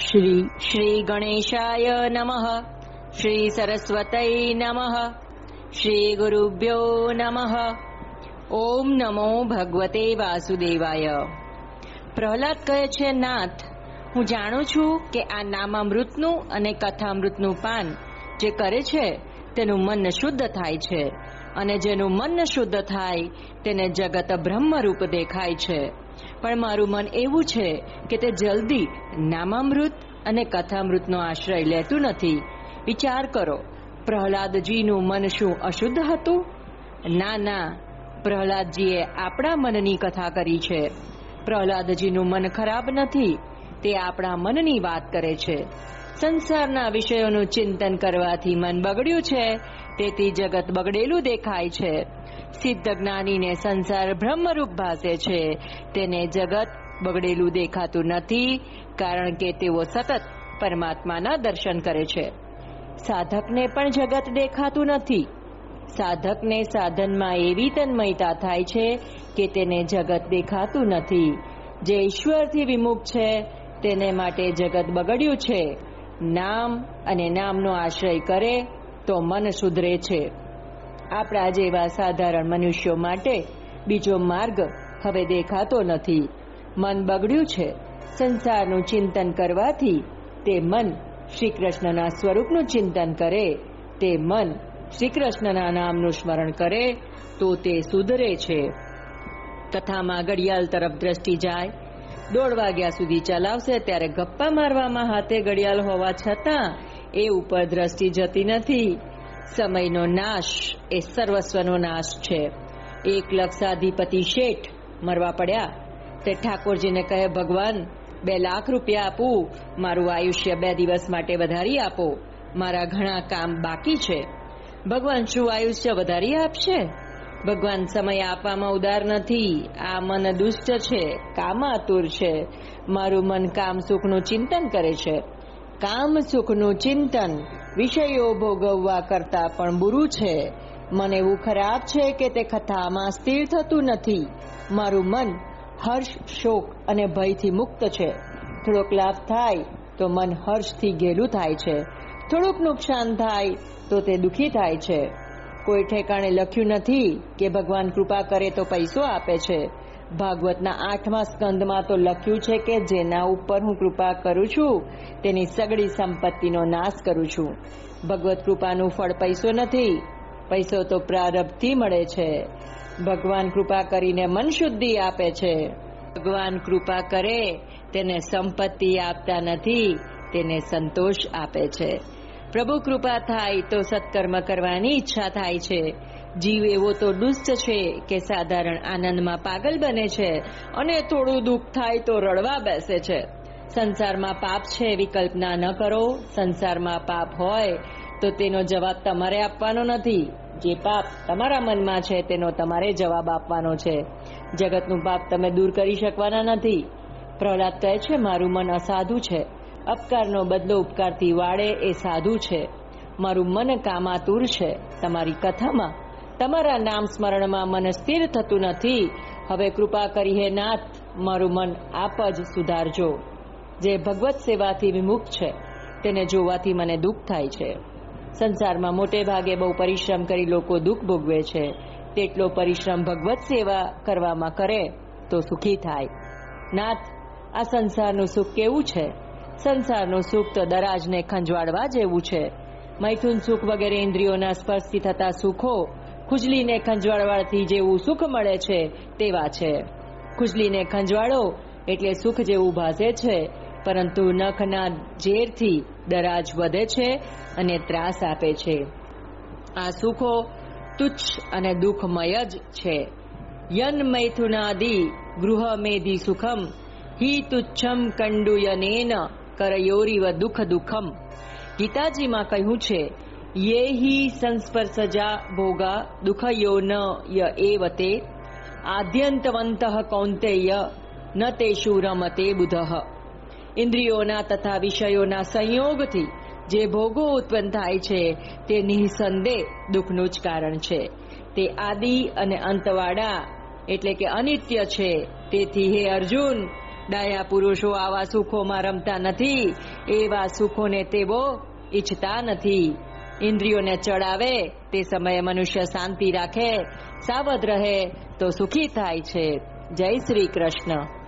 શ્રી ગણેશાય નમઃ. શ્રી સરસ્વતય નમઃ. શ્રી ગુરુભ્યો નમઃ. ઓમ નમો ભગવતે વાસુદેવાય. પ્રહલાદ કહે છે, નાથ, હું જાણું છું કે આ નામામૃતનું અને કથામૃતનું પાન જે કરે છે તેનું મન શુદ્ધ થાય છે, અને જેનું મન શુદ્ધ થાય તેને જગત બ્રહ્મરૂપ દેખાય છે. પણ મારું મન એવું છે કે તે જલ્દી નામામૃત અને કથામૃતનો આશ્રય લેતું નથી. વિચાર કરો, પ્રહલાદજીનું મન શું અશુદ્ધ હતું? ના, પ્રહલાદજીએ આપણા મનની કથા કરી છે. પ્રહલાદજીનું મન ખરાબ નથી, તે આપણા મનની વાત કરે છે. સંસારના વિષયોનું ચિંતન કરવાથી મન બગડ્યું છે, તેથી જગત બગડેલું દેખાય છે. સિદ્ધ જ્ઞાનીને સંસાર બ્રહ્મરૂપ ભાસે છે, તેને જગત બગડેલું દેખાતું નથી, કારણ કે તેઓ સતત પરમાત્માના દર્શન કરે છે. સાધકને પણ જગત દેખાતું નથી. સાધકને સાધનમાં એવી તન્મયતા થાય છે કે તેને જગત દેખાતું નથી. જે ઈશ્વરથી વિમુખ છે તેને માટે જગત બગડ્યું છે. નામ અને નામનો આશ્રય કરે તો મન સુધરે છે. આપણા જેવા સાધારણ મનુષ્યો માટે બીજો માર્ગ હવે દેખાતો નથી. મન બગડ્યું છે. સંસારનું ચિંતન કરવાથી તે મન શ્રી કૃષ્ણના સ્વરૂપનું ચિંતન કરે, તે મન શ્રી કૃષ્ણના નામનું સ્મરણ કરે તો તે સુધરે છે. કથામાં ઘડિયાળ તરફ દ્રષ્ટિ જાય. 1:30 વાગ્યા સુધી ચલાવશે ત્યારે ગપ્પા મારવામાં હાથે ઘડિયાળ હોવા છતાં એ ઉપર દ્રષ્ટિ જતી નથી. સમયનો નાશ એ સર્વસ્વનો નાશ છે. 1 લક્ષાધિપતિ શેઠ મરવા પડ્યા. તે ઠાકોરજીને કહે, ભગવાન, 2 લાખ રૂપિયા આપું, મારું આયુષ્ય 2 દિવસ માટે વધારી આપો, મારા ઘણા કામ બાકી છે. ભગવાન શું આયુષ્ય વધારી આપશે? ભગવાન સમય આપવામાં ઉદાર નથી. આ મન દુષ્ટ છે, કામાતુર છે. મારું મન કામ સુખનું ચિંતન કરે છે. કામ સુખનું ચિંતન વિષયો ભોગવવા કરતા પણ બુરું છે. મન એવું ખરાબ છે કે તે કથામાં સ્થિર થતું નથી. મારું મન હર્ષ, શોક અને ભયથી મુક્ત છે. થોડોક લાભ થાય તો મન હર્ષથી ઘેલું થાય છે. થોડુંક નુકસાન થાય તો તે દુઃખી થાય છે. કોઈ ઠેકાણે લખ્યું નથી કે ભગવાન કૃપા કરે તો પૈસો આપે છે. ભાગવતના 8મા સ્કંદમાં તો લખ્યું છે કે જેના ઉપર હું કૃપા કરું છું તેની સગળી સંપત્તિનો નાશ કરું છું. ભગવત કૃપાનું ફળ પૈસો નથી. પૈસો તો પ્રારબ્ધથી મળે છે. ભગવાન કૃપા કરીને મન શુદ્ધિ આપે છે. ભગવાન કૃપા કરે તેને સંપત્તિ આપતા નથી, તેને સંતોષ આપે છે. પ્રભુ કૃપા થાય તો સત્કર્મ કરવાની ઈચ્છા થાય છે. જીવ એવો તો દુષ્ટ છે કે સાધારણ આનંદમાં પાગલ બને છે અને થોડું દુઃખ થાય તો રડવા બેસે છે. સંસારમાં પાપ છે એવી કલ્પના ન કરો. સંસારમાં પાપ હોય તો તેનો જવાબ તમારે આપવાનો નથી. જે પાપ તમારા મનમાં છે તેનો તમારે જવાબ આપવાનો છે. જગતનું પાપ તમે દૂર કરી શકવાના નથી. પ્રહલાદ કહે છે, મારું મન અસાધુ છે. અપકારનો બદલો ઉપકારથી વાળે એ સાધુ છે. મારું મન કામાતુર છે. તમારી કથામાં, તમારા નામ સ્મરણમાં મન સ્થિર થતું નથી. હવે કૃપા કરી હે નાથ, મારું મન આપ જ સુધારજો. જે ભગવત સેવાથી વિમુખ છે તેને જોવાથી મને દુઃખ થાય છે. સંસારમાં મોટે ભાગે બહુ પરિશ્રમ કરી લોકો દુઃખ ભોગવે છે. તેટલો પરિશ્રમ ભગવત સેવા કરવામાં કરે તો સુખી થાય. નાથ, આ સંસારનું સુખ કેવું છે? સંસારનું સુખ તો દરાજને ખંજવાળવા જેવું છે. મૈથુન સુખ વગેરે ઇન્દ્રિયોના સ્પર્શથી થતા સુખો ખુજલીને ખંજવાળવાથી જેવું સુખ મળે છે તેવા છે. ખુજલીને ખંજવાળો એટલે સુખ જેવું ભાસે છે, પરંતુ નખના ઝેરથી દરાજ વધે છે અને ત્રાસ આપે છે. આ સુખો તુચ્છ અને દુઃખમય જ છે. યન મૈથુનાદિ ગૃહ મેધિ સુખમ હિ તુચ્છમ કંડુયનેન કરયોરીવ દુઃખ દુઃખમ. ગીતાજીમાં કહ્યું છે, યે હિ સંસ્પર્શજા ભોગા દુઃખયો ન ય એવતે આદ્યંતવંતઃ કૌંતેય ન તેષુ રમતે બુધઃ. ઇન્દ્રિયોના તથા વિષયોના સંયોગથી જે ભોગો ઉત્પન્ન થાય છે તે નિઃસંદેહ દુઃખનું જ કારણ છે. તે આદિ અને અંતવાળા એટલે કે અનિત્ય છે. તેથી હે અર્જુન, ડાયા પુરુષો આવા સુખોમાં રમતા નથી, એવા સુખોને તેઓ ઈચ્છતા નથી. ઇન્દ્રિયોને ચડાવે તે સમયે મનુષ્ય શાંતિ રાખે, સાવધ રહે તો સુખી થાય છે. જય શ્રી કૃષ્ણ.